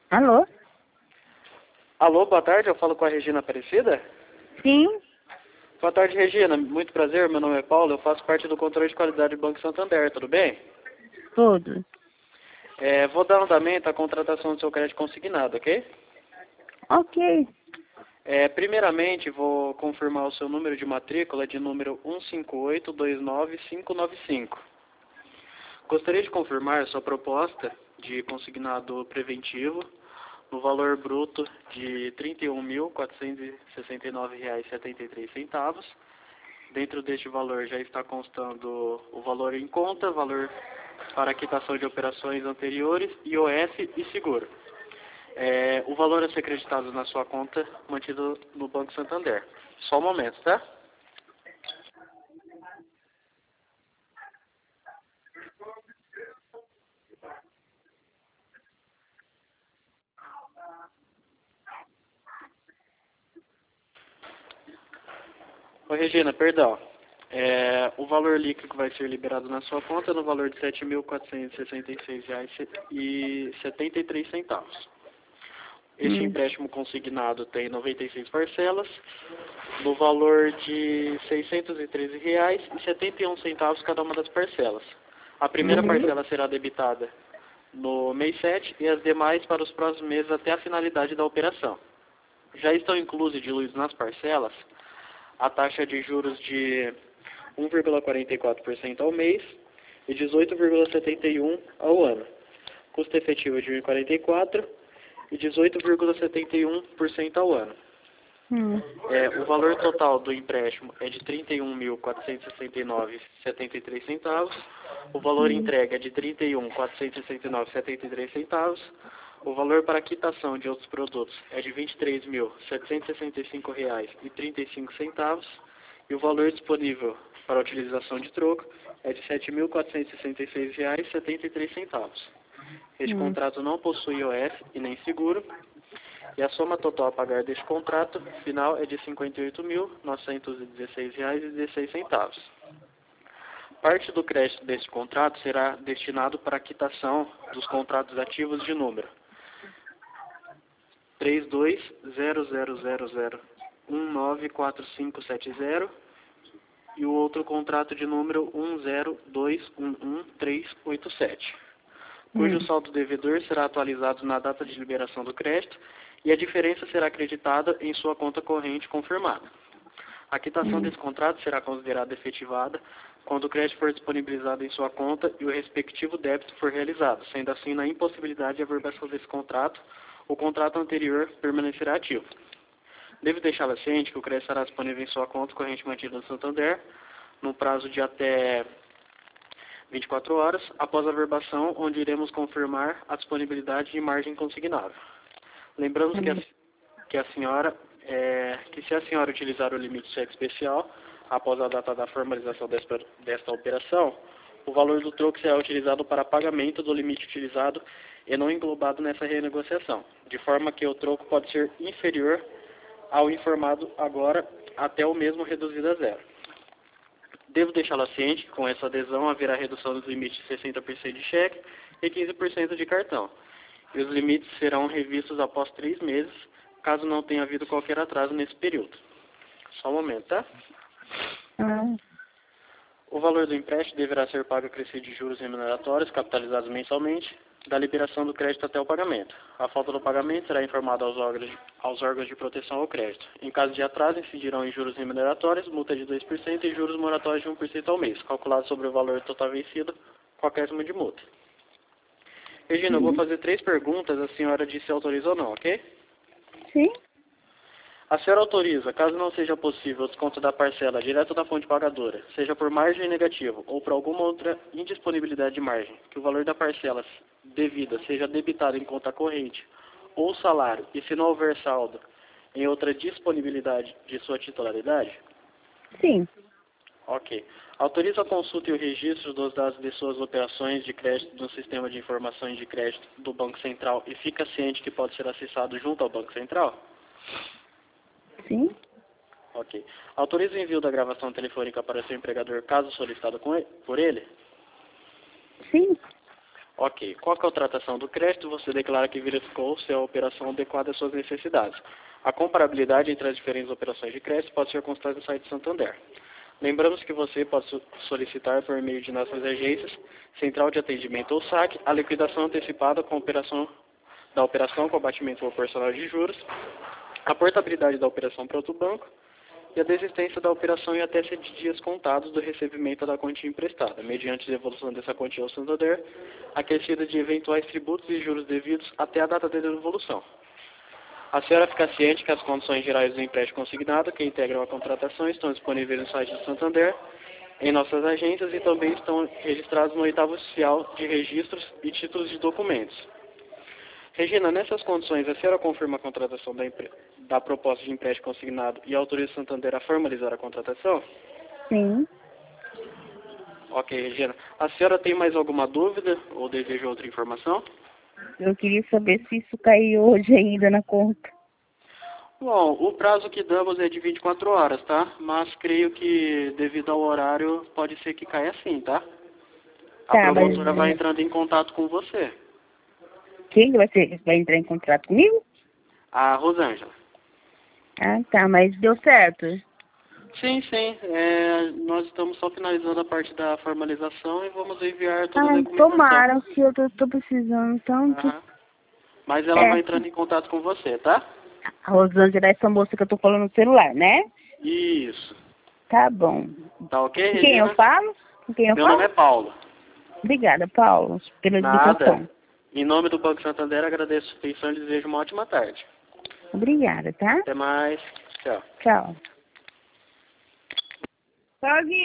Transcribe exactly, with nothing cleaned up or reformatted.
Alô? Alô, boa tarde, eu falo com a Regina Aparecida? Sim? Boa tarde, Regina, muito prazer, meu nome é Paulo, eu faço parte do controle de qualidade do Banco Santander, tudo bem? Tudo. É, vou dar andamento à contratação do seu crédito consignado, ok? Ok. É, primeiramente, vou confirmar o seu número de matrícula de número um cinco oito dois nove cinco nove cinco. Gostaria de confirmar sua proposta de consignado preventivo no valor bruto de trinta e um mil quatrocentos e sessenta e nove reais e setenta e três centavos. Dentro deste valor já está constando o valor em conta, valor para quitação de operações anteriores, I O S e seguro. É, o valor a ser acreditado na sua conta mantido no Banco Santander. Só um momento, tá? Ô, Regina, perdão. É, o valor líquido que vai ser liberado na sua conta é no valor de sete mil quatrocentos e sessenta e seis reais e setenta e três centavos. Este Hum. empréstimo consignado tem noventa e seis parcelas, no valor de seiscentos e treze reais e setenta e um centavos cada uma das parcelas. A primeira Uhum. parcela será debitada no mês sete e as demais para os próximos meses até a finalidade da operação. Já estão inclusos e diluídos nas parcelas a taxa de juros de um vírgula quarenta e quatro por cento ao mês e dezoito vírgula setenta e um por cento ao ano. Custo efetivo de um vírgula quarenta e quatro por cento e dezoito vírgula setenta e um por cento ao ano. Hum. É, o valor total do empréstimo é de trinta e um mil quatrocentos e sessenta e nove reais e setenta e três centavos. O valor Hum. entregue é de trinta e um mil quatrocentos e sessenta e nove reais e setenta e três centavos. O valor para quitação de outros produtos é de vinte e três mil setecentos e sessenta e cinco reais e trinta e cinco centavos. E o valor disponível para utilização de troco é de sete mil quatrocentos e sessenta e seis reais e setenta e três centavos. Este Hum. contrato não possui I O S e nem seguro. E a soma total a pagar deste contrato final é de cinquenta e oito mil novecentos e dezesseis reais e dezesseis centavos. Parte do crédito deste contrato será destinado para a quitação dos contratos ativos de número três dois zero zero zero zero um nove quatro cinco sete zero e o outro contrato de número um zero dois um um três oito sete, cujo Hum. saldo devedor será atualizado na data de liberação do crédito e a diferença será acreditada em sua conta corrente confirmada. A quitação Hum. desse contrato será considerada efetivada quando o crédito for disponibilizado em sua conta e o respectivo débito for realizado, sendo assim na impossibilidade de averbação desse contrato, o contrato anterior permanecerá ativo. Devo deixá-la ciente que o crédito estará disponível em sua conta corrente mantida no Santander, no prazo de até vinte e quatro horas, após a averbação, onde iremos confirmar a disponibilidade de margem consignada. Lembramos que a, Hum. que a senhora, é, que se a senhora utilizar o limite de cheque especial, após a data da formalização desta, desta operação, o valor do troco será utilizado para pagamento do limite utilizado e não englobado nessa renegociação, de forma que o troco pode ser inferior ao informado agora até o mesmo reduzido a zero. Devo deixá-la ciente que com essa adesão haverá redução dos limites de sessenta por cento de cheque e quinze por cento de cartão. E os limites serão revistos após três meses, caso não tenha havido qualquer atraso nesse período. Só um momento, tá? Ah. O valor do empréstimo deverá ser pago a crescer de juros remuneratórios, capitalizados mensalmente, da liberação do crédito até o pagamento. A falta do pagamento será informada aos órgãos, aos órgãos de proteção ao crédito. Em caso de atraso, incidirão em juros remuneratórios, multa de dois por cento e juros moratórios de um por cento ao mês, calculado sobre o valor total vencido, com acréscimo de multa. Regina, eu vou Uhum. fazer três perguntas, a senhora diz se autoriza ou não, ok? Sim? A senhora autoriza, caso não seja possível o desconto da parcela direto da fonte pagadora, seja por margem negativa ou por alguma outra indisponibilidade de margem, que o valor da parcela devida seja debitado em conta corrente ou salário e se não houver saldo em outra disponibilidade de sua titularidade? Sim. Ok. Autoriza a consulta e o registro dos dados de suas operações de crédito no sistema de informações de crédito do Banco Central e fica ciente que pode ser acessado junto ao Banco Central? Sim? Ok. Autoriza o envio da gravação telefônica para seu empregador caso solicitado com ele, por ele? Sim. Ok. Com a contratação do crédito, você declara que verificou se a operação adequada às suas necessidades. A comparabilidade entre as diferentes operações de crédito pode ser consultada no site do Santander. Lembramos que você pode solicitar por meio de nossas agências, central de atendimento ou saque, a liquidação antecipada com a operação, da operação com abatimento proporcional de juros, a portabilidade da operação para outro banco e a desistência da operação em até sete dias contados do recebimento da quantia emprestada, mediante devolução dessa quantia ao Santander, acrescida de eventuais tributos e juros devidos até a data de devolução. A senhora fica ciente que as condições gerais do empréstimo consignado que integram a contratação estão disponíveis no site do Santander, em nossas agências e também estão registrados no oitavo oficial de registros e títulos de documentos. Regina, nessas condições, a senhora confirma a contratação da, da proposta de empréstimo consignado e autoriza o Santander a formalizar a contratação? Sim. Ok, Regina. A senhora tem mais alguma dúvida ou deseja outra informação? Eu queria saber se isso caiu hoje ainda na conta. Bom, o prazo que damos é de vinte e quatro horas, tá? Mas creio que, devido ao horário, pode ser que caia sim, tá? A Tá, promotora mas vai entrando em contato com você. quem vai, ser, vai entrar em contato comigo? A Rosângela. Ah, tá, mas deu certo. Sim, sim. É, nós estamos só finalizando a parte da formalização e vamos enviar toda a Ah, documentação. tomara, que eu tô, tô precisando tanto. Aham. Mas ela É, vai entrando em contato com você, tá? a Rosângela é essa moça que eu tô falando no celular, né? Isso. Tá bom. Tá ok, Com quem Regina? eu falo? Com quem eu Meu falo? nome é Paulo. Obrigada, Paulo, pela Nada. explicação. Em nome do Banco Santander, agradeço a sua atenção e desejo uma ótima tarde. Obrigada, tá? Até mais. Tchau. Tchau.